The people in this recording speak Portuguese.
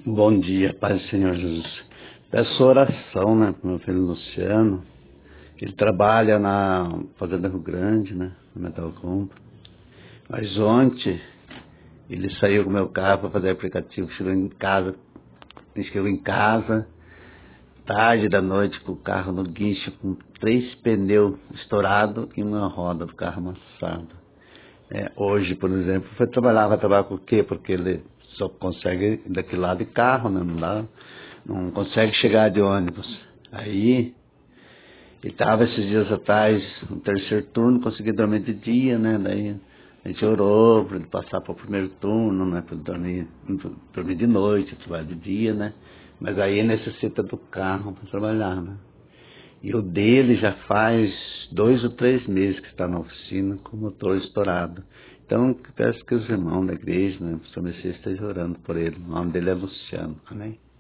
Bom dia, Pai do Senhor Jesus. Peço oração, né, pro meu filho Luciano. Ele trabalha na Fazenda Rio Grande, né, na Metal Compra. Mas ontem, ele saiu com o meu carro para fazer aplicativo, chegou em casa, tarde da noite, com o carro no guincho, com 3 pneus estourados e uma roda do carro amassada. Hoje, por exemplo, vai trabalhar com o quê? Porque ele só consegue ir daquele lado de carro, né? Não consegue chegar de ônibus. Aí, ele estava esses dias atrás, no 3º turno, conseguia dormir de dia, né? Daí a gente orou para ele passar para o 1º turno, né? Para ele dormir de noite, trabalhar de dia, né? Mas aí necessita do carro para trabalhar, né? E o dele já faz 2 ou 3 meses que está na oficina com o motor estourado. Então, peço que os irmãos da igreja, né, o São Messias esteja orando por ele. O nome dele é Luciano. Amém?